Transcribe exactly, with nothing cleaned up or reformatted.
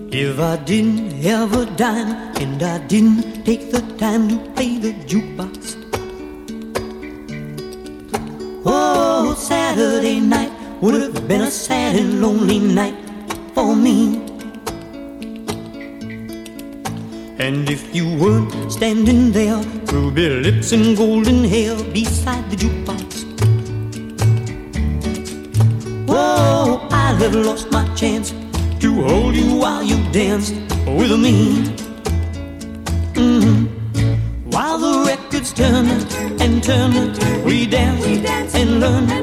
If I didn't have a dime and I didn't take the time to play the jukebox, oh, Saturday night would have been a sad and lonely night for me. And if you weren't standing there, ruby lips and golden hair beside the jukebox, oh, I'd have lost my chance to hold you while you danced with me. Mm-hmm. While the records turn and turn, we dance, we dance and learn